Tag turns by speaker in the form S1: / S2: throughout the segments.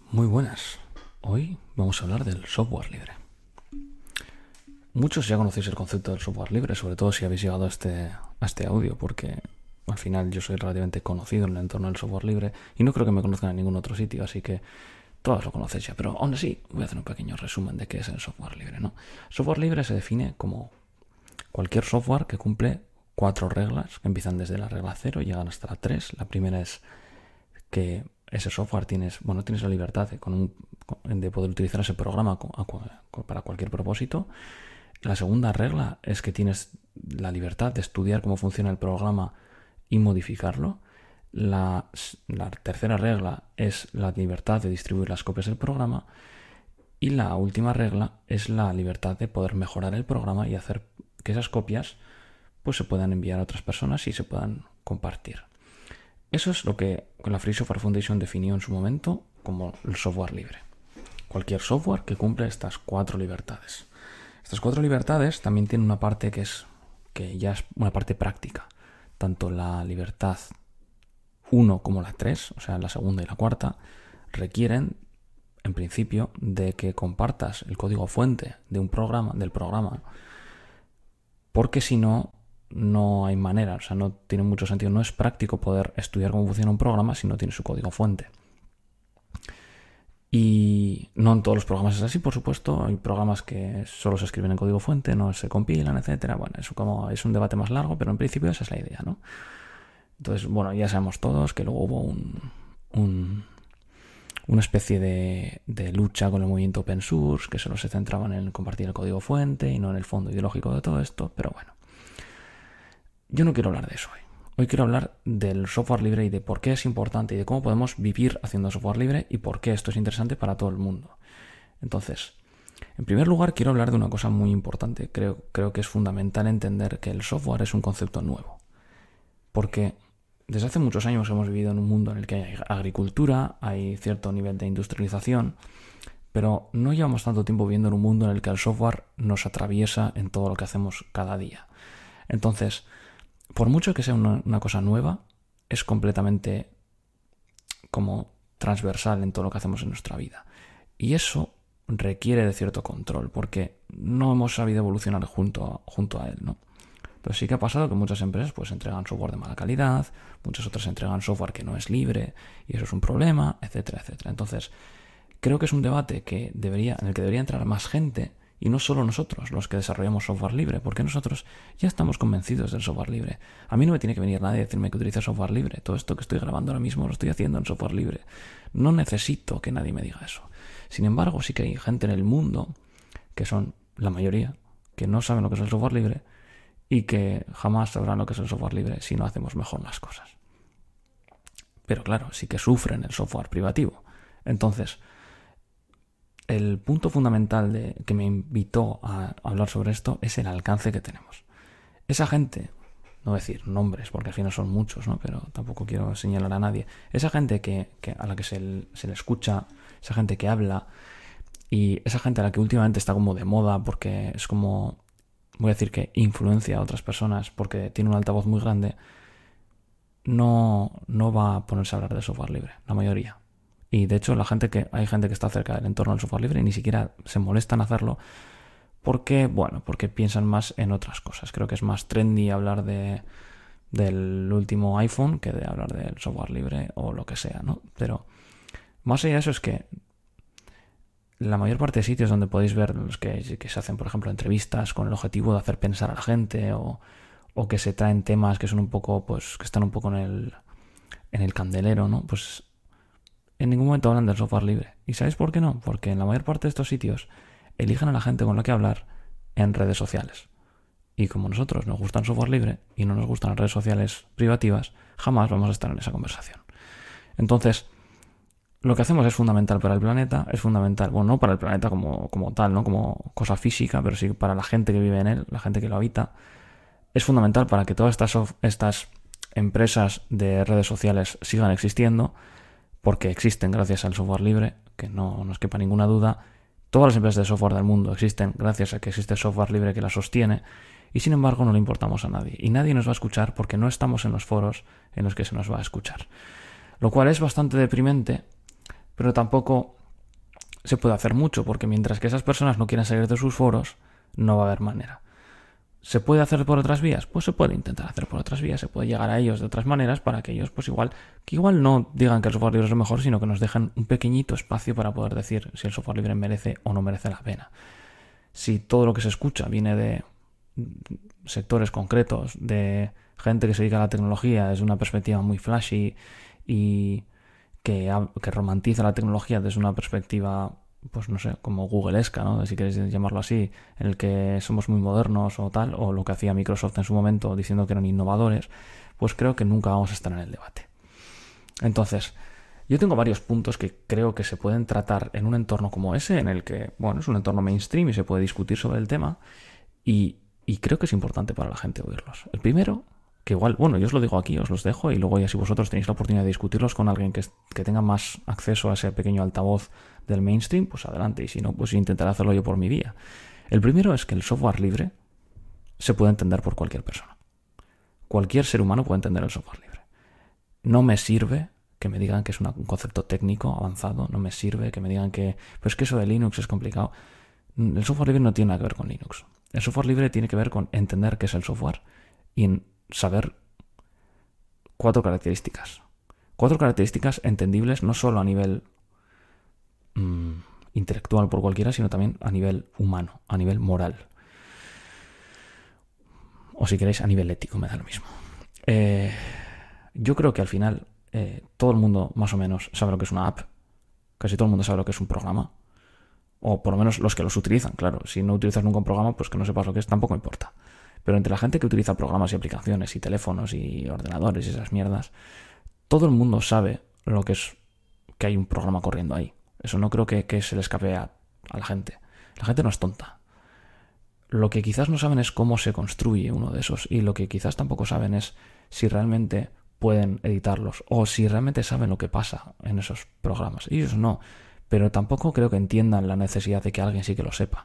S1: Muy buenas. Hoy vamos a hablar del software libre. Muchos ya conocéis el concepto del software libre, sobre todo si habéis llegado a este audio, porque al final yo soy relativamente conocido en el entorno del software libre y no creo que me conozcan en ningún otro sitio, así que todos lo conocéis ya. Pero aún así, voy a hacer un pequeño resumen de qué es el software libre, ¿no? Software libre se define como cualquier software que cumple 4 reglas, que empiezan desde la regla 0 y llegan hasta la 3. La primera es que ese software tienes la libertad de poder utilizar ese programa para cualquier propósito. La segunda regla es que tienes la libertad de estudiar cómo funciona el programa y modificarlo. La tercera regla es la libertad de distribuir las copias del programa. Y la última regla es la libertad de poder mejorar el programa y hacer que esas copias pues se puedan enviar a otras personas y se puedan compartir. Eso es lo que la Free Software Foundation definió en su momento como el software libre. Cualquier software que cumple estas 4 libertades. Estas 4 libertades también tienen una parte que ya es una parte práctica. Tanto la libertad 1 como la 3, o sea, la segunda y la cuarta, requieren, en principio, de que compartas el código fuente del programa, porque si no, no hay manera, o sea, no tiene mucho sentido, no es práctico poder estudiar cómo funciona un programa si no tiene su código fuente. Y no en todos los programas es así, por supuesto. Hay programas que solo se escriben en código fuente, no se compilan, etcétera. Bueno, eso es un debate más largo, pero en principio esa es la idea, ¿no? Entonces, bueno, ya sabemos todos que luego hubo una especie de lucha con el movimiento open source, que solo se centraban en compartir el código fuente y no en el fondo ideológico de todo esto, pero bueno. Yo no quiero hablar de eso hoy. Hoy quiero hablar del software libre y de por qué es importante y de cómo podemos vivir haciendo software libre y por qué esto es interesante para todo el mundo. Entonces, en primer lugar, quiero hablar de una cosa muy importante. Creo que es fundamental entender que el software es un concepto nuevo. Porque desde hace muchos años hemos vivido en un mundo en el que hay agricultura, hay cierto nivel de industrialización, pero no llevamos tanto tiempo viviendo en un mundo en el que el software nos atraviesa en todo lo que hacemos cada día. Entonces, por mucho que sea una cosa nueva, es completamente como transversal en todo lo que hacemos en nuestra vida. Y eso requiere de cierto control, porque no hemos sabido evolucionar junto a él, ¿no? Entonces sí que ha pasado que muchas empresas pues entregan software de mala calidad, muchas otras entregan software que no es libre, y eso es un problema, etcétera, etcétera. Entonces, creo que es un debate en el que debería entrar más gente, y no solo nosotros, los que desarrollamos software libre, porque nosotros ya estamos convencidos del software libre. A mí no me tiene que venir nadie a decirme que utilice software libre. Todo esto que estoy grabando ahora mismo lo estoy haciendo en software libre. No necesito que nadie me diga eso. Sin embargo, sí que hay gente en el mundo, que son la mayoría, que no saben lo que es el software libre y que jamás sabrán lo que es el software libre si no hacemos mejor las cosas. Pero claro, sí que sufren el software privativo. Entonces, el punto fundamental que me invitó a hablar sobre esto es el alcance que tenemos. Esa gente, no voy a decir nombres porque al final son muchos, ¿no? Pero tampoco quiero señalar a nadie. Esa gente a la que se le escucha, esa gente que habla y esa gente a la que últimamente está como de moda porque es como, voy a decir que influencia a otras personas porque tiene un altavoz muy grande, no va a ponerse a hablar de software libre, la mayoría. Y de hecho hay gente que está cerca del entorno del software libre y ni siquiera se molestan en hacerlo porque piensan más en otras cosas. Creo que es más trendy hablar del último iPhone que de hablar del software libre o lo que sea, ¿no? Pero más allá de eso es que la mayor parte de sitios donde podéis ver los que se hacen, por ejemplo, entrevistas con el objetivo de hacer pensar a la gente o que se traen temas que son un poco, pues, que están un poco en el candelero, ¿no? Pues en ningún momento hablan del software libre. ¿Y sabéis por qué no? Porque en la mayor parte de estos sitios eligen a la gente con la que hablar en redes sociales. Y como nosotros nos gusta el software libre y no nos gustan las redes sociales privativas, jamás vamos a estar en esa conversación. Entonces, lo que hacemos es fundamental para el planeta, es fundamental, bueno, no para el planeta como tal, no como cosa física, pero sí para la gente que vive en él, la gente que lo habita. Es fundamental para que todas estas empresas de redes sociales sigan existiendo, porque existen gracias al software libre, que no nos quepa ninguna duda. Todas las empresas de software del mundo existen gracias a que existe software libre que las sostiene, y sin embargo no le importamos a nadie. Y nadie nos va a escuchar porque no estamos en los foros en los que se nos va a escuchar. Lo cual es bastante deprimente, pero tampoco se puede hacer mucho, porque mientras que esas personas no quieran salir de sus foros, no va a haber manera. ¿Se puede hacer por otras vías? Pues se puede intentar hacer por otras vías, se puede llegar a ellos de otras maneras para que ellos, pues igual no digan que el software libre es lo mejor, sino que nos dejan un pequeñito espacio para poder decir si el software libre merece o no merece la pena. Si todo lo que se escucha viene de sectores concretos, de gente que se dedica a la tecnología desde una perspectiva muy flashy y que romantiza la tecnología desde una perspectiva, pues no sé, como Google-esca, ¿no? Si queréis llamarlo así, en el que somos muy modernos o tal, o lo que hacía Microsoft en su momento diciendo que eran innovadores, pues creo que nunca vamos a estar en el debate. Entonces, yo tengo varios puntos que creo que se pueden tratar en un entorno como ese, en el que, bueno, es un entorno mainstream y se puede discutir sobre el tema, y creo que es importante para la gente oírlos. El primero, que igual, bueno, yo os lo digo aquí, os los dejo, y luego ya si vosotros tenéis la oportunidad de discutirlos con alguien que tenga más acceso a ese pequeño altavoz del mainstream, pues adelante, y si no, pues intentaré hacerlo yo por mi vía. El primero es que el software libre se puede entender por cualquier persona. Cualquier ser humano puede entender el software libre. No me sirve que me digan que es un concepto técnico avanzado, no me sirve que me digan que, pues que eso de Linux es complicado. El software libre no tiene nada que ver con Linux. El software libre tiene que ver con entender qué es el software y en saber cuatro características. Cuatro características entendibles no solo a nivel intelectual por cualquiera, sino también a nivel humano, a nivel moral. O si queréis, a nivel ético, me da lo mismo. Yo creo que al final todo el mundo más o menos sabe lo que es una app. Casi todo el mundo sabe lo que es un programa. O por lo menos los que los utilizan, claro. Si no utilizas nunca un programa, pues que no sepas lo que es, tampoco importa. Pero entre la gente que utiliza programas y aplicaciones y teléfonos y ordenadores y esas mierdas, todo el mundo sabe lo que es que hay un programa corriendo ahí. Eso no creo que se le escape a la gente. La gente no es tonta. Lo que quizás no saben es cómo se construye uno de esos, y lo que quizás tampoco saben es si realmente pueden editarlos o si realmente saben lo que pasa en esos programas. Ellos no, pero tampoco creo que entiendan la necesidad de que alguien sí que lo sepa.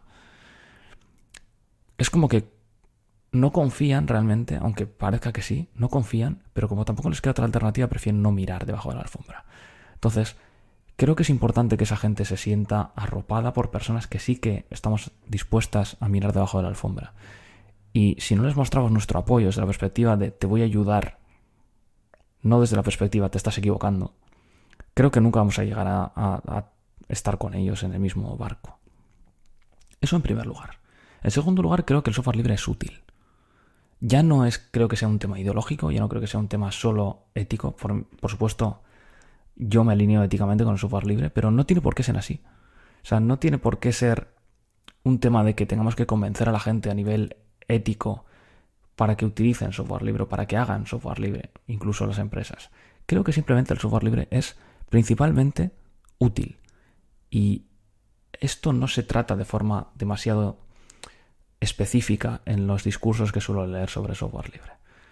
S1: Es como que no confían realmente, aunque parezca que sí, no confían, pero como tampoco les queda otra alternativa, prefieren no mirar debajo de la alfombra. Entonces, creo que es importante que esa gente se sienta arropada por personas que sí que estamos dispuestas a mirar debajo de la alfombra. Y si no les mostramos nuestro apoyo desde la perspectiva de te voy a ayudar, no desde la perspectiva te estás equivocando, creo que nunca vamos a llegar a estar con ellos en el mismo barco. Eso en primer lugar. En segundo lugar, creo que el software libre es útil. Ya no creo que sea un tema ideológico, ya no creo que sea un tema solo ético. Por supuesto, yo me alineo éticamente con el software libre, pero no tiene por qué ser así. O sea, no tiene por qué ser un tema de que tengamos que convencer a la gente a nivel ético para que utilicen software libre, para que hagan software libre, incluso las empresas. Creo que simplemente el software libre es principalmente útil. Y esto no se trata de forma demasiado específica en los discursos que suelo leer sobre software libre.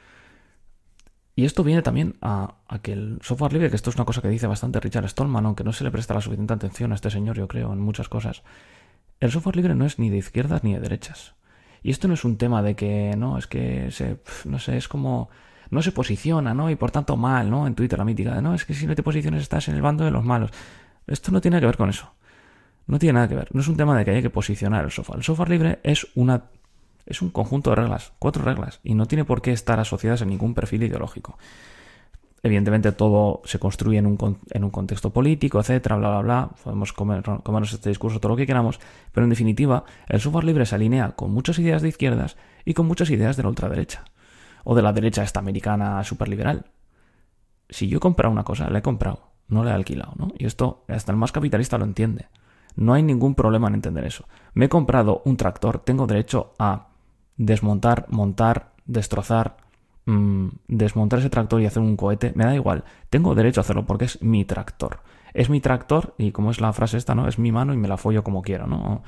S1: Y esto viene también a que el software libre, que esto es una cosa que dice bastante Richard Stallman, aunque no se le presta la suficiente atención a este señor, yo creo, en muchas cosas. El software libre no es ni de izquierdas ni de derechas. Y esto no es un tema de que, no, es que no sé, es como no se posiciona, ¿no? Y por tanto mal, ¿no? En Twitter la mítica de, no, es que si no te posicionas estás en el bando de los malos. Esto no tiene que ver con eso. No tiene nada que ver. No es un tema de que haya que posicionar el software. El software libre es un conjunto de reglas, 4 reglas, y no tiene por qué estar asociadas a ningún perfil ideológico. Evidentemente todo se construye en un contexto político, etcétera, bla, bla, bla. Podemos comernos este discurso todo lo que queramos, pero en definitiva el software libre se alinea con muchas ideas de izquierdas y con muchas ideas de la ultraderecha. O de la derecha esta americana superliberal. Si yo he comprado una cosa, la he comprado, no la he alquilado, ¿no? Y esto hasta el más capitalista lo entiende. No hay ningún problema en entender eso. Me he comprado un tractor, tengo derecho a desmontar, montar, destrozar, desmontar ese tractor y hacer un cohete. Me da igual. Tengo derecho a hacerlo porque es mi tractor. Es mi tractor y como es la frase esta, ¿no? Es mi mano y me la follo como quiero, ¿no?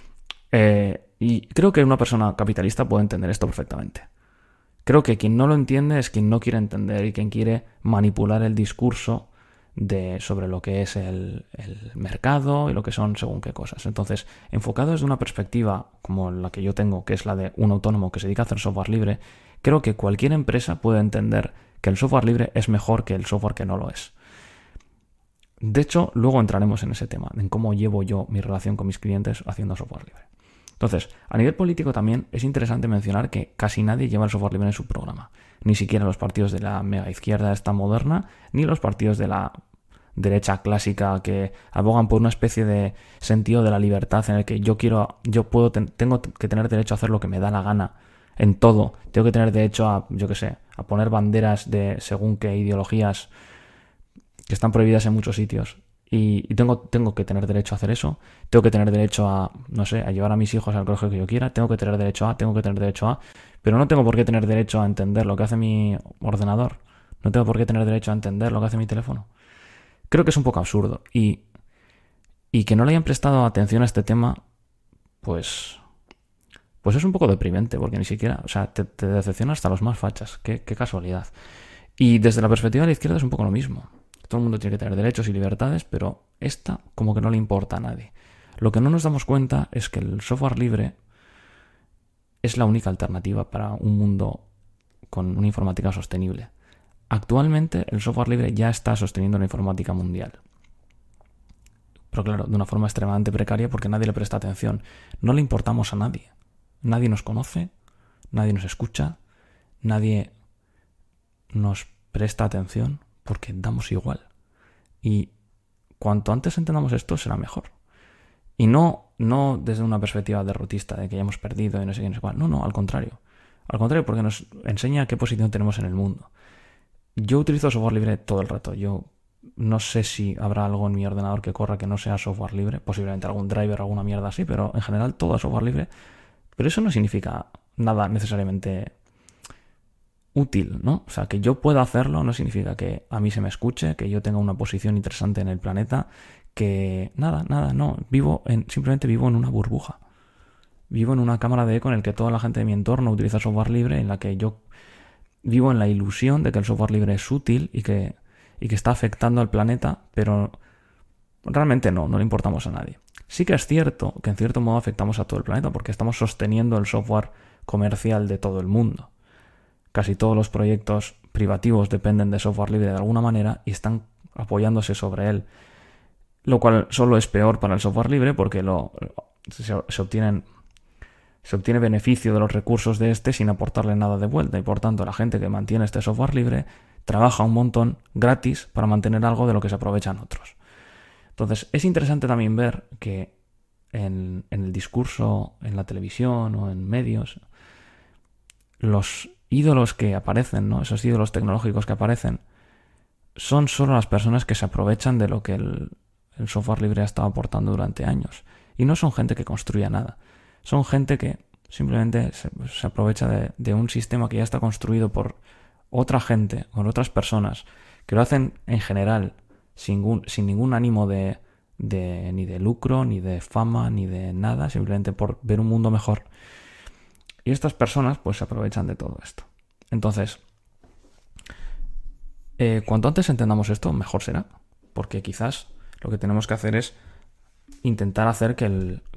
S1: Y creo que una persona capitalista puede entender esto perfectamente. Creo que quien no lo entiende es quien no quiere entender y quien quiere manipular el discurso sobre lo que es el mercado y lo que son según qué cosas. Entonces, enfocado desde una perspectiva como la que yo tengo, que es la de un autónomo que se dedica a hacer software libre, creo que cualquier empresa puede entender que el software libre es mejor que el software que no lo es. De hecho, luego entraremos en ese tema, en cómo llevo yo mi relación con mis clientes haciendo software libre. Entonces, a nivel político también es interesante mencionar que casi nadie lleva el software libre en su programa. Ni siquiera los partidos de la mega izquierda esta moderna, ni los partidos de la derecha clásica que abogan por una especie de sentido de la libertad en el que tengo que tener derecho a hacer lo que me da la gana en todo. Tengo que tener derecho a, a poner banderas de según qué ideologías que están prohibidas en muchos sitios. Y tengo que tener derecho a hacer eso. Tengo que tener derecho a, a llevar a mis hijos al colegio que yo quiera. Tengo que tener derecho a. Pero no tengo por qué tener derecho a entender lo que hace mi ordenador. No tengo por qué tener derecho a entender lo que hace mi teléfono. Creo que es un poco absurdo. Y que no le hayan prestado atención a este tema, pues es un poco deprimente, porque ni siquiera, te decepciona hasta los más fachas. Qué casualidad. Y desde la perspectiva de la izquierda es un poco lo mismo. Todo el mundo tiene que tener derechos y libertades, pero esta como que no le importa a nadie. Lo que no nos damos cuenta es que el software libre es la única alternativa para un mundo con una informática sostenible. Actualmente el software libre ya está sosteniendo la informática mundial. Pero claro, de una forma extremadamente precaria porque nadie le presta atención. No le importamos a nadie. Nadie nos conoce, nadie nos escucha, nadie nos presta atención porque damos igual. Y cuanto antes entendamos esto, será mejor. Y no desde una perspectiva derrotista de que ya hemos perdido y no sé qué, no sé cuál. No, al contrario. Al contrario, porque nos enseña qué posición tenemos en el mundo. Yo utilizo software libre todo el rato. Yo no sé si habrá algo en mi ordenador que corra que no sea software libre. Posiblemente algún driver, alguna mierda así, pero en general todo es software libre. Pero eso no significa nada necesariamente útil, ¿no? O sea, que yo pueda hacerlo no significa que a mí se me escuche, que yo tenga una posición interesante en el planeta, que nada, no. Simplemente vivo en una burbuja. Vivo en una cámara de eco en el que toda la gente de mi entorno utiliza software libre, en la que yo vivo en la ilusión de que el software libre es útil y que está afectando al planeta, pero realmente no le importamos a nadie. Sí que es cierto que en cierto modo afectamos a todo el planeta porque estamos sosteniendo el software comercial de todo el mundo. Casi todos los proyectos privativos dependen de software libre de alguna manera y están apoyándose sobre él. Lo cual solo es peor para el software libre porque se obtiene beneficio de los recursos de este sin aportarle nada de vuelta. Y por tanto la gente que mantiene este software libre trabaja un montón gratis para mantener algo de lo que se aprovechan otros. Entonces es interesante también ver que en el discurso, en la televisión o en medios, los ídolos que aparecen, ¿no? Esos ídolos tecnológicos que aparecen, son solo las personas que se aprovechan de lo que el software libre ha estado aportando durante años. Y no son gente que construya nada. Son gente que simplemente se aprovecha de un sistema que ya está construido por otra gente, por otras personas, que lo hacen en general sin ningún ánimo ni de lucro, ni de fama, ni de nada, simplemente por ver un mundo mejor. Y estas personas pues se aprovechan de todo esto. Entonces, cuanto antes entendamos esto, mejor será. Porque quizás lo que tenemos que hacer es intentar hacer que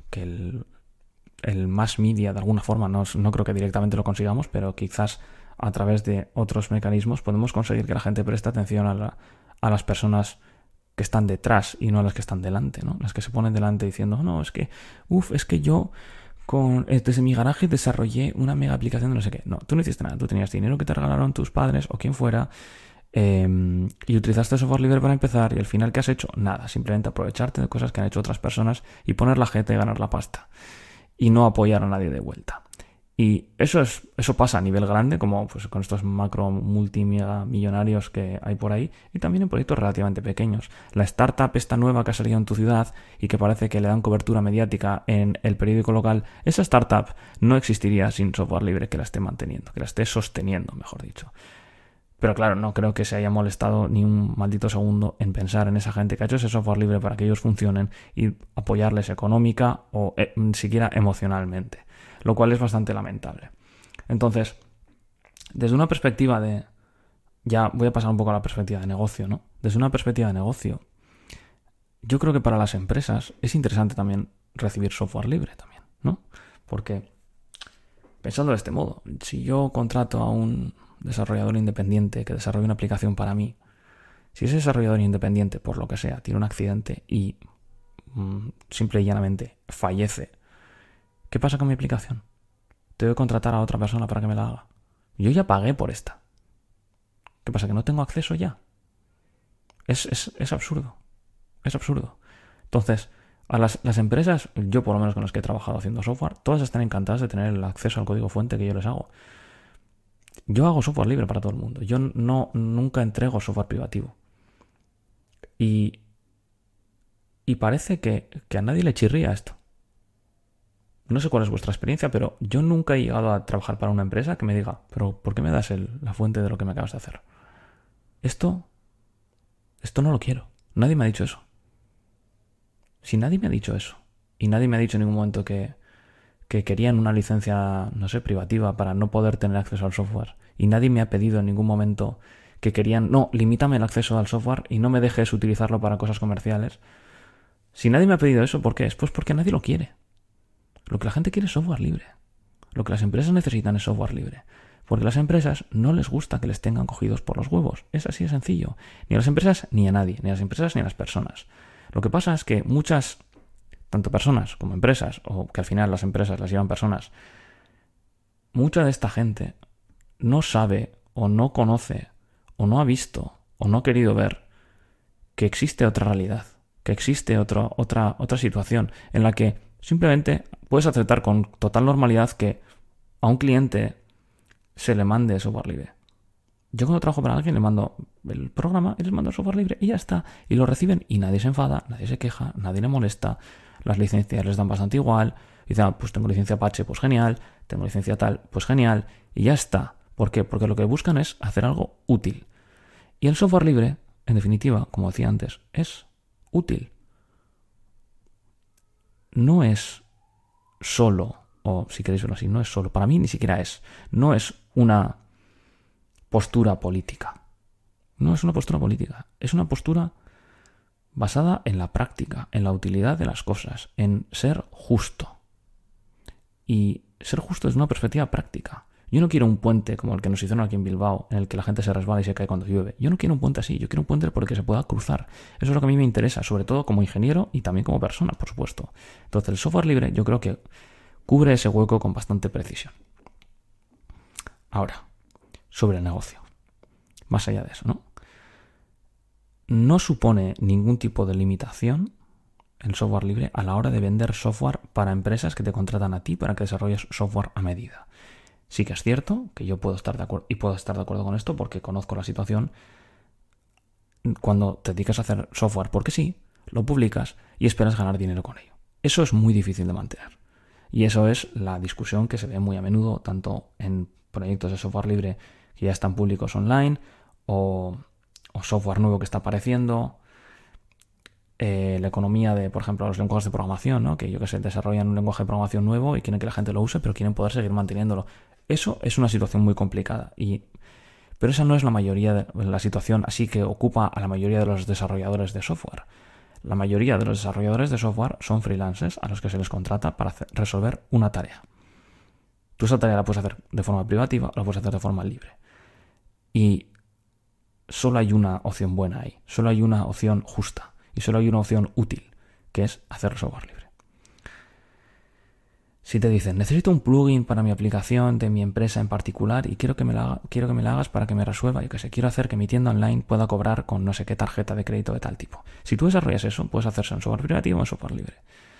S1: el mass media, de alguna forma, no creo que directamente lo consigamos, pero quizás a través de otros mecanismos podemos conseguir que la gente preste atención a las personas que están detrás y no a las que están delante, ¿no? Las que se ponen delante diciendo, no, es que yo desde mi garaje desarrollé una mega aplicación de no sé qué. No, tú no hiciste nada, tú tenías dinero que te regalaron tus padres o quien fuera, y utilizaste software libre para empezar, y al final, ¿qué has hecho? Nada, simplemente aprovecharte de cosas que han hecho otras personas y poner la jeta y ganar la pasta y no apoyar a nadie de vuelta. Y eso pasa a nivel grande, como pues con estos macro multimega millonarios que hay por ahí, y también en proyectos relativamente pequeños. La startup esta nueva que ha salido en tu ciudad y que parece que le dan cobertura mediática en el periódico local, esa startup no existiría sin software libre que la esté manteniendo, que la esté sosteniendo, mejor dicho. Pero claro, no creo que se haya molestado ni un maldito segundo en pensar en esa gente que ha hecho ese software libre para que ellos funcionen y apoyarles económica o siquiera emocionalmente, lo cual es bastante lamentable. Entonces, desde una perspectiva ya voy a pasar un poco a la perspectiva de negocio, ¿no? Desde una perspectiva de negocio, yo creo que para las empresas es interesante también recibir software libre también, ¿no? Porque, pensando de este modo, si yo contrato a un desarrollador independiente que desarrolle una aplicación para mí Si ese desarrollador independiente, por lo que sea, tiene un accidente y simple y llanamente fallece, ¿qué pasa con mi aplicación? Tengo que contratar a otra persona para que me la haga. Yo ya pagué por esta. ¿Qué pasa? ¿Que no tengo acceso ya? Es absurdo. Es absurdo. Entonces, a las empresas, yo por lo menos con las que he trabajado haciendo software, todas están encantadas de tener el acceso al código fuente que yo les hago. Yo hago software libre para todo el mundo. Yo nunca entrego software privativo. Y parece que a nadie le chirría esto. No sé cuál es vuestra experiencia, pero yo nunca he llegado a trabajar para una empresa que me diga, pero ¿por qué me das la fuente de lo que me acabas de hacer? Esto no lo quiero. Nadie me ha dicho eso. Si nadie me ha dicho eso, y nadie me ha dicho en ningún momento que querían una licencia, no sé, privativa para no poder tener acceso al software, y nadie me ha pedido en ningún momento que querían, no, limítame el acceso al software y no me dejes utilizarlo para cosas comerciales. Si nadie me ha pedido eso, ¿por qué? Pues porque nadie lo quiere. Lo que la gente quiere es software libre. Lo que las empresas necesitan es software libre. Porque a las empresas no les gusta que les tengan cogidos por los huevos. Es así de sencillo. Ni a las empresas ni a nadie. Ni a las empresas ni a las personas. Lo que pasa es que muchas, tanto personas como empresas, o que al final las empresas las llevan personas, mucha de esta gente no sabe o no conoce o no ha visto o no ha querido ver que existe otra realidad, que existe otra situación en la que simplemente puedes aceptar con total normalidad que a un cliente se le mande software libre. Yo cuando trabajo para alguien le mando el programa y les mando el software libre y ya está. Y lo reciben y nadie se enfada, nadie se queja, nadie le molesta. Las licencias les dan bastante igual. Y dicen, pues tengo licencia Apache, pues genial. Tengo licencia tal, pues genial. Y ya está. ¿Por qué? Porque lo que buscan es hacer algo útil. Y el software libre, en definitiva, como decía antes, es útil. No es solo, o si queréis verlo así, no es solo, para mí ni siquiera no es una postura política. No es una postura política, es una postura basada en la práctica, en la utilidad de las cosas, en ser justo. Y ser justo es una perspectiva práctica. Yo no quiero un puente como el que nos hicieron aquí en Bilbao, en el que la gente se resbala y se cae cuando llueve. Yo no quiero un puente así, yo quiero un puente por el que se pueda cruzar. Eso es lo que a mí me interesa, sobre todo como ingeniero y también como persona, por supuesto. Entonces el software libre yo creo que cubre ese hueco con bastante precisión. Ahora, sobre el negocio. Más allá de eso, ¿no? No supone ningún tipo de limitación el software libre a la hora de vender software para empresas que te contratan a ti para que desarrolles software a medida. Sí que es cierto que yo puedo estar de acuerdo y puedo estar de acuerdo con esto porque conozco la situación cuando te dedicas a hacer software porque sí, lo publicas y esperas ganar dinero con ello. Eso es muy difícil de mantener. Y eso es la discusión que se ve muy a menudo tanto en proyectos de software libre que ya están públicos online o software nuevo que está apareciendo. La economía de, por ejemplo, los lenguajes de programación, ¿no? Que yo que sé, desarrollan un lenguaje de programación nuevo y quieren que la gente lo use, pero quieren poder seguir manteniéndolo. Eso es una situación muy complicada. Pero esa no es la mayoría de la situación así que ocupa a la mayoría de los desarrolladores de software. La mayoría de los desarrolladores de software son freelancers a los que se les contrata para resolver una tarea. Tú esa tarea la puedes hacer de forma privativa o la puedes hacer de forma libre. Y solo hay una opción buena ahí. Solo hay una opción justa. Y solo hay una opción útil, que es hacer software libre. Si te dicen, necesito un plugin para mi aplicación de mi empresa en particular y quiero que me la hagas para que me resuelva, yo que sé, quiero hacer que mi tienda online pueda cobrar con no sé qué tarjeta de crédito de tal tipo. Si tú desarrollas eso, puedes hacerse en software privativo o en software libre.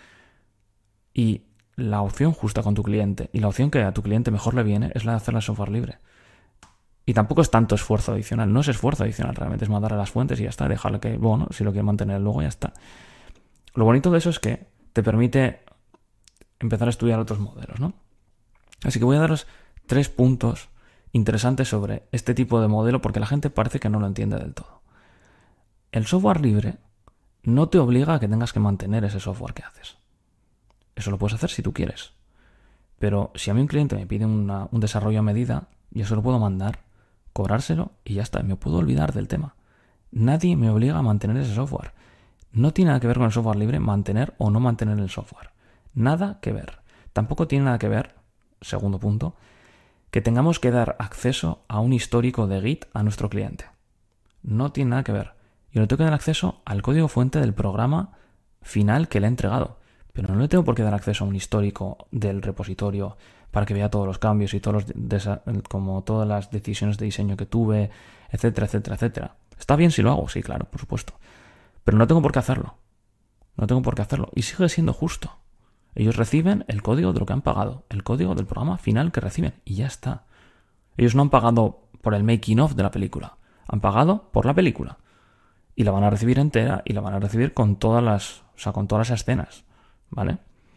S1: Y la opción justa con tu cliente y la opción que a tu cliente mejor le viene es la de hacerla en software libre. Y tampoco es tanto esfuerzo adicional, no es esfuerzo adicional, realmente es mandarle las fuentes y ya está, dejarle que, bueno, si lo quiere mantener luego ya está. Lo bonito de eso es que te permite empezar a estudiar otros modelos, ¿no? Así que voy a daros 3 puntos interesantes sobre este tipo de modelo porque la gente parece que no lo entiende del todo. El software libre no te obliga a que tengas que mantener ese software que haces. Eso lo puedes hacer si tú quieres. Pero si a mí un cliente me pide un desarrollo a medida, yo se lo puedo mandar, cobrárselo y ya está, me puedo olvidar del tema. Nadie me obliga a mantener ese software. No tiene nada que ver con el software libre mantener o no mantener el software. Nada que ver. Tampoco tiene nada que ver, segundo punto, que tengamos que dar acceso a un histórico de Git a nuestro cliente. No tiene nada que ver. Yo le tengo que dar acceso al código fuente del programa final que le he entregado. Pero no le tengo por qué dar acceso a un histórico del repositorio para que vea todos los cambios y como todas las decisiones de diseño que tuve, etcétera, etcétera, etcétera. Está bien si lo hago, sí, claro, por supuesto. Pero no tengo por qué hacerlo. No tengo por qué hacerlo. Y sigue siendo justo. Ellos reciben el código de lo que han pagado, el código del programa final que reciben, y ya está. Ellos no han pagado por el making of de la película, han pagado por la película. Y la van a recibir entera y la van a recibir con todas las escenas, ¿vale?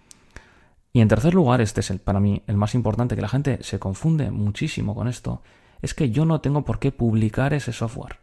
S1: Y en tercer lugar, este es para mí el más importante, que la gente se confunde muchísimo con esto, es que yo no tengo por qué publicar ese software.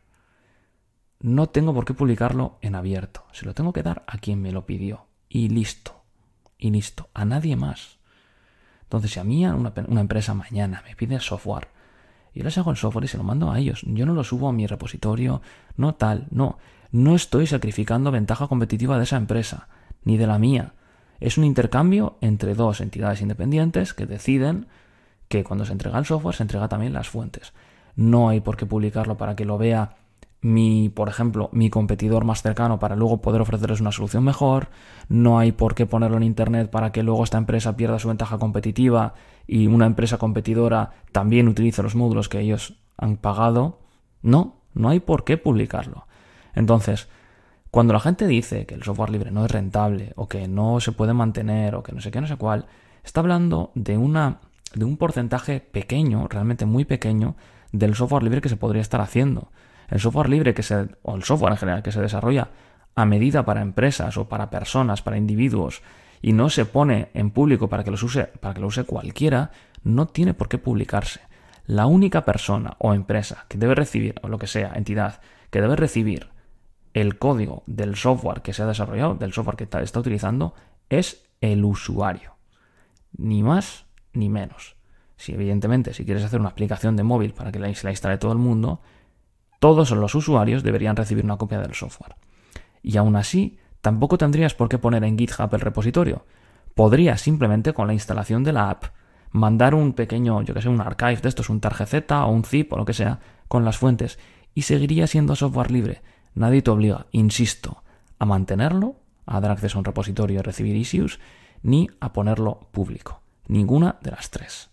S1: No tengo por qué publicarlo en abierto. Se lo tengo que dar a quien me lo pidió. Y listo. Y listo. A nadie más. Entonces, si a mí una empresa mañana me pide software, yo les hago el software y se lo mando a ellos. Yo no lo subo a mi repositorio. No tal. No. No estoy sacrificando ventaja competitiva de esa empresa. Ni de la mía. Es un intercambio entre dos entidades independientes que deciden que cuando se entrega el software se entrega también las fuentes. No hay por qué publicarlo para que lo vea por ejemplo, mi competidor más cercano para luego poder ofrecerles una solución mejor. No hay por qué ponerlo en internet para que luego esta empresa pierda su ventaja competitiva y una empresa competidora también utilice los módulos que ellos han pagado. No hay por qué publicarlo. Entonces, cuando la gente dice que el software libre no es rentable o que no se puede mantener o que no sé qué, no sé cuál, está hablando de un porcentaje pequeño, realmente muy pequeño, del software libre que se podría estar haciendo. El software libre o el software en general que se desarrolla a medida para empresas o para personas, para individuos, y no se pone en público para que lo use cualquiera, no tiene por qué publicarse. La única persona o empresa que debe recibir, o lo que sea, entidad, que debe recibir el código del software que se ha desarrollado, del software que está utilizando, es el usuario. Ni más ni menos. Si evidentemente, si quieres hacer una aplicación de móvil para que se la instale todo el mundo, todos los usuarios deberían recibir una copia del software. Y aún así, tampoco tendrías por qué poner en GitHub el repositorio. Podrías simplemente con la instalación de la app mandar un pequeño, un archive de estos, un targz o un zip o lo que sea, con las fuentes, y seguiría siendo software libre. Nadie te obliga, insisto, a mantenerlo, a dar acceso a un repositorio y recibir issues, ni a ponerlo público. Ninguna de las tres.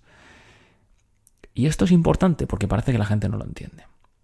S1: Y esto es importante porque parece que la gente no lo entiende.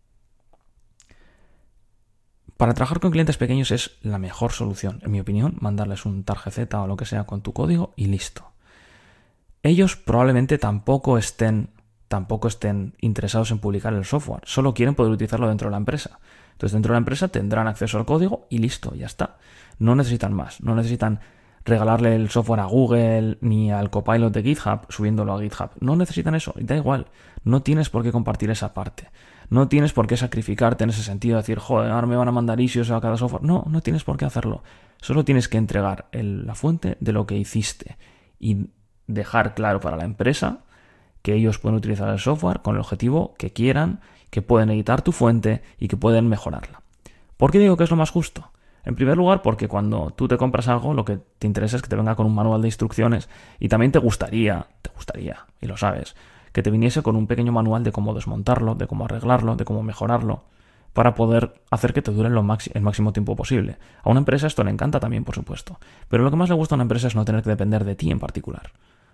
S1: Para trabajar con clientes pequeños es la mejor solución, en mi opinión, mandarles un targz o lo que sea con tu código y listo. Ellos probablemente tampoco estén interesados en publicar el software, solo quieren poder utilizarlo dentro de la empresa. Entonces dentro de la empresa tendrán acceso al código y listo, ya está. No necesitan más, no necesitan regalarle el software a Google ni al copilot de GitHub subiéndolo a GitHub. No necesitan eso, da igual, no tienes por qué compartir esa parte. No tienes por qué sacrificarte en ese sentido, decir, joder, ahora me van a mandar issues a cada software. No tienes por qué hacerlo. Solo tienes que entregar la fuente de lo que hiciste y dejar claro para la empresa que ellos pueden utilizar el software con el objetivo que quieran, que pueden editar tu fuente y que pueden mejorarla. ¿Por qué digo que es lo más justo? En primer lugar, porque cuando tú te compras algo, lo que te interesa es que te venga con un manual de instrucciones y también te gustaría, y lo sabes, que te viniese con un pequeño manual de cómo desmontarlo, de cómo arreglarlo, de cómo mejorarlo, para poder hacer que te dure el máximo tiempo posible. A una empresa esto le encanta también, por supuesto, pero lo que más le gusta a una empresa es no tener que depender de ti en particular.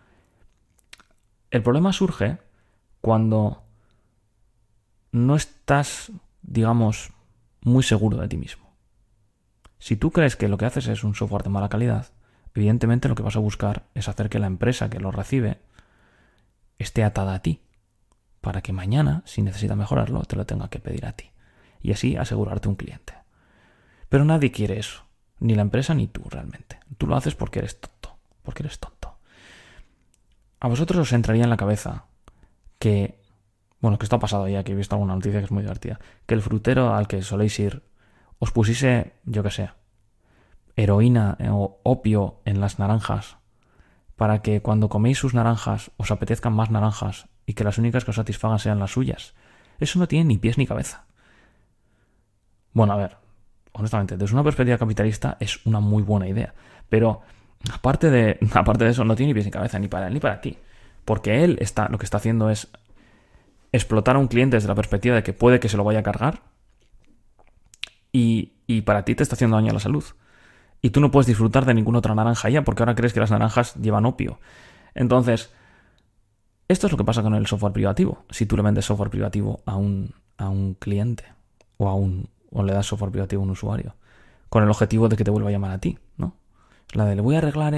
S1: El problema surge cuando no estás, muy seguro de ti mismo. Si tú crees que lo que haces es un software de mala calidad, evidentemente lo que vas a buscar es hacer que la empresa que lo recibe esté atada a ti, para que mañana, si necesita mejorarlo, te lo tenga que pedir a ti. Y así asegurarte un cliente. Pero nadie quiere eso, ni la empresa ni tú realmente. Tú lo haces porque eres tonto. A vosotros os entraría en la cabeza que esto ha pasado ya, que he visto alguna noticia que es muy divertida, que el frutero al que soléis ir os pusiese, heroína o opio en las naranjas para que cuando coméis sus naranjas os apetezcan más naranjas y que las únicas que os satisfagan sean las suyas. Eso no tiene ni pies ni cabeza. Bueno, a ver, honestamente, desde una perspectiva capitalista es una muy buena idea, pero aparte de eso no tiene ni pies ni cabeza, ni para él ni para ti, porque él lo que está haciendo es explotar a un cliente desde la perspectiva de que puede que se lo vaya a cargar y para ti te está haciendo daño a la salud. Y tú no puedes disfrutar de ninguna otra naranja ya porque ahora crees que las naranjas llevan opio. Entonces, esto es lo que pasa con el software privativo. Si tú le vendes software privativo a un cliente o le das software privativo a un usuario con el objetivo de que te vuelva a llamar a ti, ¿no? La de le voy a arreglar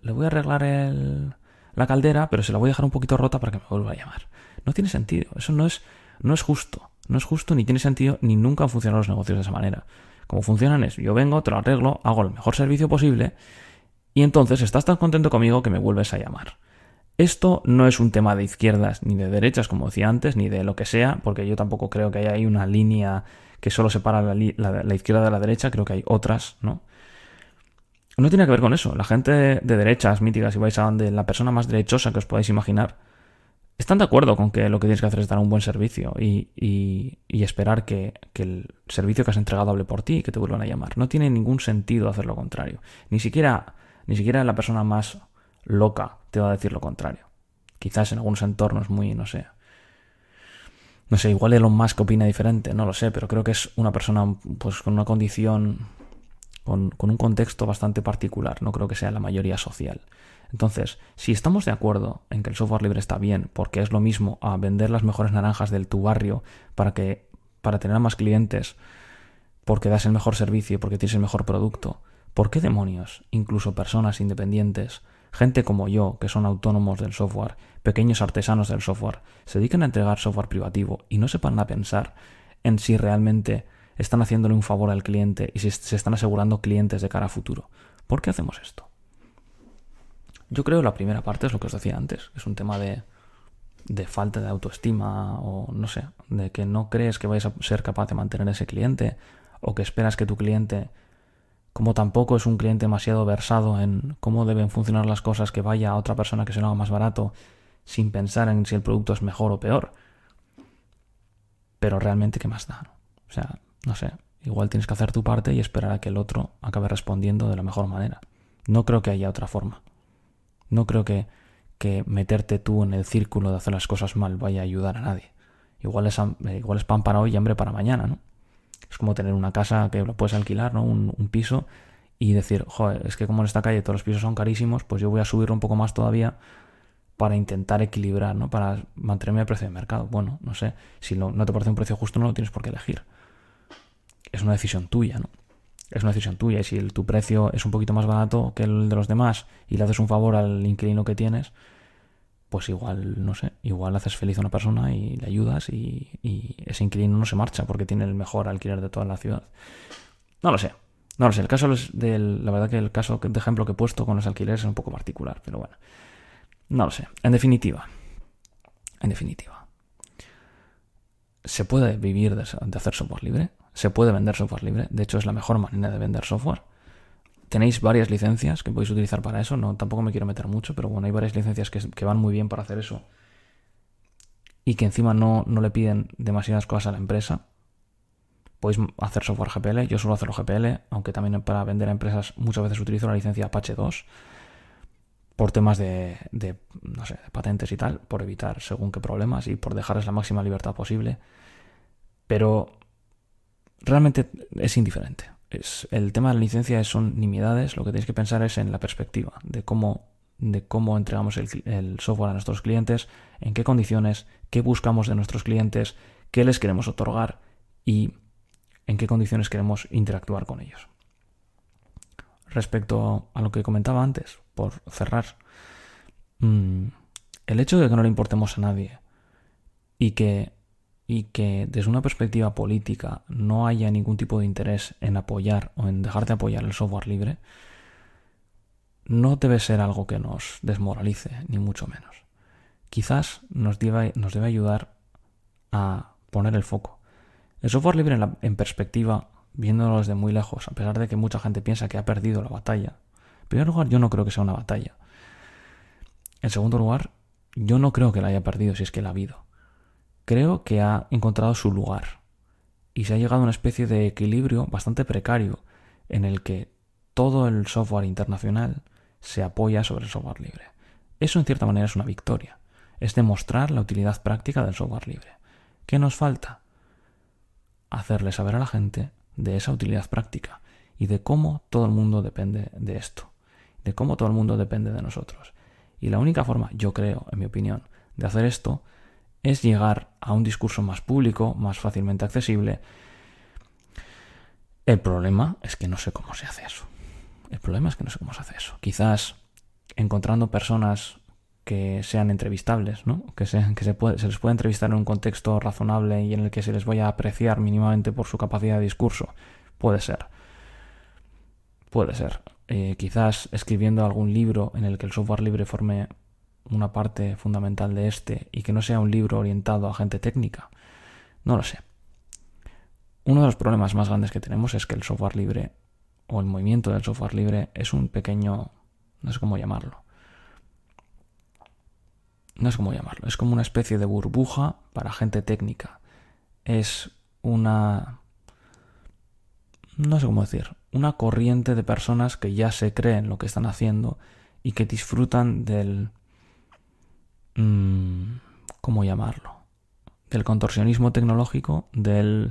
S1: la caldera, pero se la voy a dejar un poquito rota para que me vuelva a llamar. No tiene sentido. Eso no es justo. No es justo, ni tiene sentido, ni nunca han funcionado los negocios de esa manera. Como funcionan es, yo vengo, te lo arreglo, hago el mejor servicio posible y entonces estás tan contento conmigo que me vuelves a llamar. Esto no es un tema de izquierdas ni de derechas, como decía antes, ni de lo que sea, porque yo tampoco creo que haya ahí una línea que solo separa la izquierda de la derecha, creo que hay otras, ¿no? No tiene que ver con eso. La gente de derechas míticas, si vais a donde la persona más derechosa que os podáis imaginar, están de acuerdo con que lo que tienes que hacer es dar un buen servicio y esperar que el servicio que has entregado hable por ti y que te vuelvan a llamar. No tiene ningún sentido hacer lo contrario. Ni siquiera la persona más loca te va a decir lo contrario. Quizás en algunos entornos muy, no sé, igual Elon Musk opina diferente, no lo sé, pero creo que es una persona pues con una condición, con un contexto bastante particular. No creo que sea la mayoría social. Entonces, si estamos de acuerdo en que el software libre está bien, porque es lo mismo a vender las mejores naranjas de tu barrio para tener más clientes, porque das el mejor servicio, porque tienes el mejor producto, ¿por qué demonios, incluso personas independientes, gente como yo, que son autónomos del software, pequeños artesanos del software, se dedican a entregar software privativo y no se paran a pensar en si realmente están haciéndole un favor al cliente y si se están asegurando clientes de cara a futuro? ¿Por qué hacemos esto? Yo creo que la primera parte es lo que os decía antes, es un tema de falta de autoestima o no sé, de que no crees que vais a ser capaz de mantener ese cliente o que esperas que tu cliente, como tampoco es un cliente demasiado versado en cómo deben funcionar las cosas, que vaya a otra persona que se lo haga más barato sin pensar en si el producto es mejor o peor. Pero realmente, ¿qué más da? O sea, no sé, igual tienes que hacer tu parte y esperar a que el otro acabe respondiendo de la mejor manera. No creo que haya otra forma. No creo que meterte tú en el círculo de hacer las cosas mal vaya a ayudar a nadie. Igual es pan para hoy y hambre para mañana, ¿no? Es como tener una casa que lo puedes alquilar, ¿no? Un piso y decir, joder, es que como en esta calle todos los pisos son carísimos, pues yo voy a subir un poco más todavía para intentar equilibrar, ¿no? Para mantenerme al precio de mercado. Bueno, no sé, si no te parece un precio justo no lo tienes por qué elegir. Es una decisión tuya, ¿no? Es una decisión tuya y si tu precio es un poquito más barato que el de los demás y le haces un favor al inquilino que tienes, pues igual, no sé, igual haces feliz a una persona y le ayudas y ese inquilino no se marcha porque tiene el mejor alquiler de toda la ciudad. No lo sé. El caso la verdad que el caso de ejemplo que he puesto con los alquileres es un poco particular, pero bueno. No lo sé. En definitiva. ¿Se puede vivir de hacer software libre? ¿Se puede vender software libre? De hecho, es la mejor manera de vender software. Tenéis varias licencias que podéis utilizar para eso. No, tampoco me quiero meter mucho, pero bueno, hay varias licencias que van muy bien para hacer eso. Y que encima no le piden demasiadas cosas a la empresa. Podéis hacer software GPL. Yo suelo hacerlo GPL, aunque también para vender a empresas muchas veces utilizo la licencia Apache 2. Por temas de no sé, de patentes y tal, por evitar según qué problemas y por dejarles la máxima libertad posible. Pero realmente es indiferente. El tema de la licencia son nimiedades. Lo que tenéis que pensar es en la perspectiva de cómo entregamos el software a nuestros clientes, en qué condiciones, qué buscamos de nuestros clientes, qué les queremos otorgar y en qué condiciones queremos interactuar con ellos. Respecto a lo que comentaba antes, por cerrar, el hecho de que no le importemos a nadie y que desde una perspectiva política no haya ningún tipo de interés en apoyar o en dejar de apoyar el software libre, no debe ser algo que nos desmoralice, ni mucho menos. Quizás nos debe ayudar a poner el foco. El software libre en perspectiva, viéndolo desde muy lejos, a pesar de que mucha gente piensa que ha perdido la batalla. En primer lugar, yo no creo que sea una batalla. En segundo lugar, yo no creo que la haya perdido si es que la ha habido. Creo que ha encontrado su lugar y se ha llegado a una especie de equilibrio bastante precario en el que todo el software internacional se apoya sobre el software libre. Eso en cierta manera es una victoria. Es demostrar la utilidad práctica del software libre. ¿Qué nos falta? Hacerle saber a la gente de esa utilidad práctica y de cómo todo el mundo depende de esto, de cómo todo el mundo depende de nosotros. Y la única forma, yo creo, en mi opinión, de hacer esto es llegar a un discurso más público, más fácilmente accesible. El problema es que no sé cómo se hace eso. Quizás encontrando personas que sean entrevistables, ¿no? Se les pueda entrevistar en un contexto razonable y en el que se les vaya a apreciar mínimamente por su capacidad de discurso. Puede ser. Quizás escribiendo algún libro en el que el software libre forme una parte fundamental de este y que no sea un libro orientado a gente técnica. No lo sé. Uno de los problemas más grandes que tenemos es que el software libre o el movimiento del software libre es un pequeño... no sé cómo llamarlo. Es como una especie de burbuja para gente técnica. Es una... no sé cómo decir. Una corriente de personas que ya se creen lo que están haciendo y que disfrutan del... ¿cómo llamarlo? Del contorsionismo tecnológico, de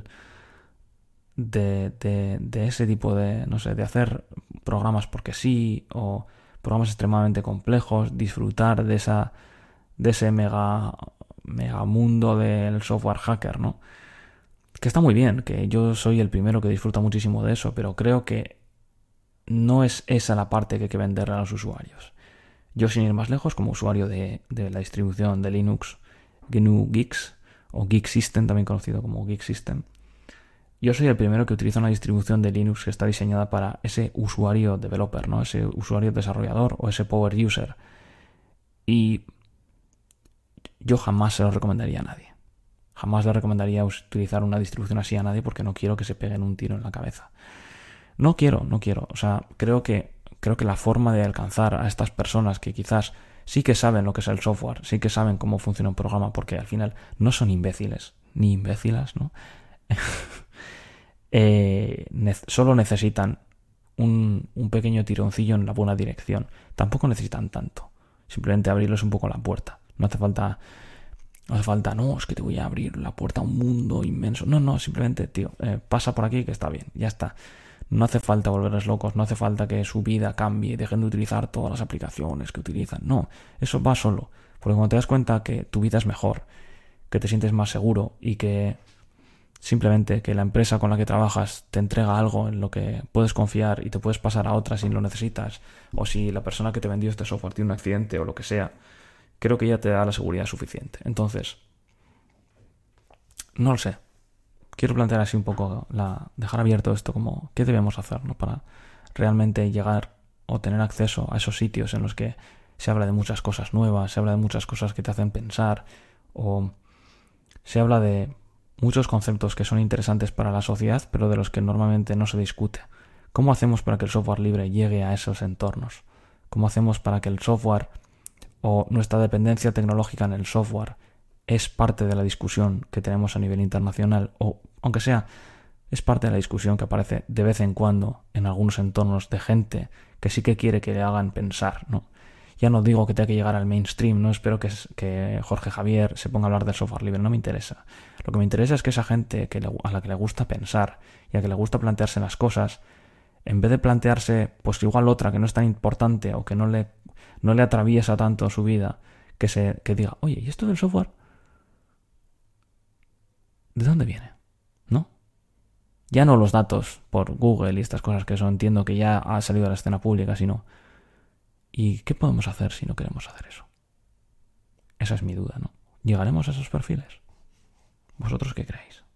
S1: ese tipo de, no sé, de hacer programas porque sí, o programas extremadamente complejos, disfrutar de ese mega mundo del software hacker, ¿no? Que está muy bien, que yo soy el primero que disfruta muchísimo de eso, pero creo que no es esa la parte que hay que venderle a los usuarios. Yo, sin ir más lejos, como usuario de la distribución de Linux GNU Guix, o Geek System, también conocido como Geek System, yo soy el primero que utiliza una distribución de Linux que está diseñada para ese usuario developer, ¿no? Ese usuario desarrollador o ese power user. Y yo jamás se lo recomendaría a nadie. Jamás le recomendaría utilizar una distribución así a nadie porque no quiero que se peguen un tiro en la cabeza. No quiero. O sea, creo que la forma de alcanzar a estas personas que quizás sí que saben lo que es el software, sí que saben cómo funciona un programa, porque al final no son imbéciles, ni imbécilas, ¿no? Solo necesitan un pequeño tironcillo en la buena dirección. Tampoco necesitan tanto. Simplemente abrirles un poco la puerta. No hace falta, no, es que te voy a abrir la puerta a un mundo inmenso. No, simplemente, tío, pasa por aquí que está bien, ya está. No hace falta volverles locos, no hace falta que su vida cambie y dejen de utilizar todas las aplicaciones que utilizan. No, eso va solo. Porque cuando te das cuenta que tu vida es mejor, que te sientes más seguro y que simplemente que la empresa con la que trabajas te entrega algo en lo que puedes confiar y te puedes pasar a otra si lo necesitas, o si la persona que te vendió este software tiene un accidente o lo que sea, creo que ya te da la seguridad suficiente. Entonces, no lo sé. Quiero plantear así un poco, dejar abierto esto como qué debemos hacer, ¿no? Para realmente llegar o tener acceso a esos sitios en los que se habla de muchas cosas nuevas, se habla de muchas cosas que te hacen pensar, o se habla de muchos conceptos que son interesantes para la sociedad, pero de los que normalmente no se discute. ¿Cómo hacemos para que el software libre llegue a esos entornos? ¿Cómo hacemos para que el software o nuestra dependencia tecnológica en el software es parte de la discusión que tenemos a nivel internacional, o aunque sea, es parte de la discusión que aparece de vez en cuando en algunos entornos de gente que sí que quiere que le hagan pensar, ¿no? Ya no digo que tenga que llegar al mainstream, no espero que Jorge Javier se ponga a hablar del software libre, no me interesa. Lo que me interesa es que esa gente a la que le gusta pensar y a que le gusta plantearse las cosas, en vez de plantearse pues igual otra que no es tan importante o que no le atraviesa tanto su vida, que diga, oye, ¿y esto del software? ¿De dónde viene? ¿No? Ya no los datos por Google y estas cosas que eso entiendo que ya ha salido a la escena pública, sino ¿y qué podemos hacer si no queremos hacer eso? Esa es mi duda, ¿no? ¿Llegaremos a esos perfiles? ¿Vosotros qué creéis?